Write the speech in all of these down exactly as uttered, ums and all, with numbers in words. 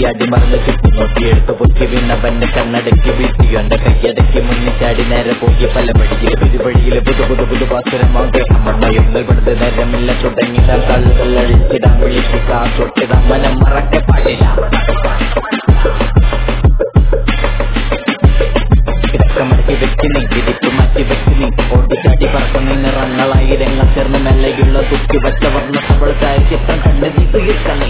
ചാടിയാടി മറന്ന് ചുറ്റി നോക്കി എടുത്തു പൊക്കി വീണവന്റെ കണ്ണടക്കി വീഴ്ത്തി എന്റെ കയ്യടക്കി മുന്നിൽ ചാടി നേരെ പോയി പല വഴിയില് പുതുവഴിയില് പുതു പുതു പുതു പാസുരമാകെ അമ്മയൊന്ന് കൊടുത്ത് നേരമില്ല തുടങ്ങിടാൻ കള്ളുകൾ അഴിച്ചിടാൻ വിളിക്കുക തൊട്ടിടാൻ മനം മറക്കെ പാടില്ല മടക്കി വെച്ച് നീ തിരിച്ചു മാറ്റി വെച്ച് നീ ഓടിച്ചാടി പറക്കുന്ന നിറങ്ങളായി രംഗം ചേർന്ന് മെല്ലയുള്ള തുക്കി വെച്ച വർണ്ണ സബളത്തായ ചിത്രം കണ്ട് നീ തീർക്കണം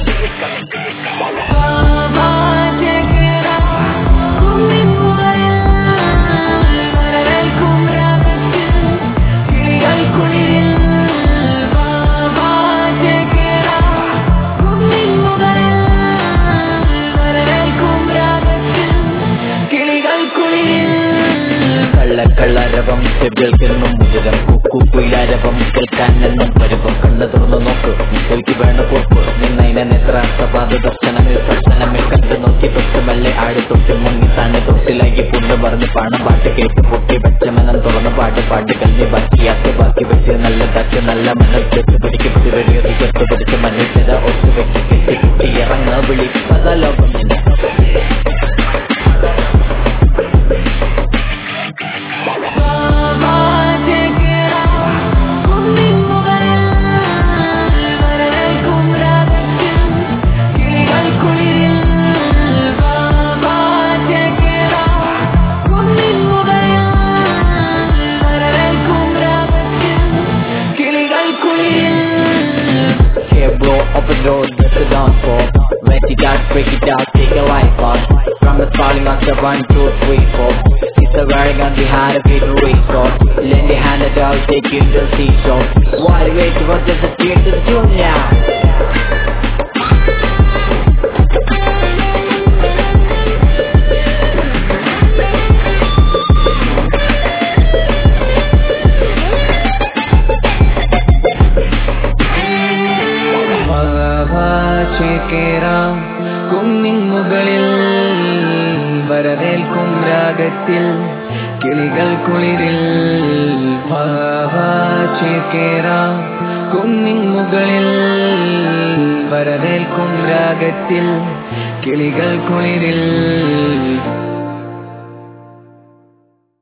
കള്ളരവം ചെവികൾക്കെന്നും മുതിരം കുക്കുയിലരവം കേൾക്കാനെന്നും പരുവം കണ്ണു തുറന്നു നോക്ക് നിൽക്ക് വേണ്ട കുറുപ്പ് നിന്നതിനെ നേത്രാസപാത ദർശനമിൽ ദർശനമിൽ കണ്ടു നോക്കി തൊട്ട് മെല്ലെ ആടി തൊട്ട് മുങ്ങി തന്നെ തൊട്ടിലാക്കി പുണ്ണ് പറഞ്ഞ് പാണം പാട്ട് കേട്ട് പൊട്ടി വെച്ചമനം തുറന്ന് പാട്ട് പാട്ട് കഞ്ഞി ബാക്കിയാക്കി ബാക്കി വെച്ച് നല്ല തച്ച് നല്ല മണ്ണിൽ ചെത്ത് പിടിക്ക് പുതിവെളിയൊരു ചെത്ത് പിടിച്ച് മണ്ണിൽ ചെയ്ത ഒത്തു വെച്ച് കെട്ടി കുട്ടി ഇറങ്ങ വിളി പല ലോകം നിന്നെ Open road, that's the downfall. Rent it out, break it out, take a life off. From the falling on the one, two, three, four. It's a wearing on the heart of it, resort. Lend your hand it out, take you to the seashore. Why wait for just a tear to the tune now? കുന്നിൻ മുകളിൽ വരവേൽക്കും രാഗത്തിൽ കിളികൾ കുളിരിൽ ചേക്കേറാം കുന്നിൻ മുകളിൽ വരവേൽക്കും രാഗത്തിൽ കിളികൾ കുളിരിൽ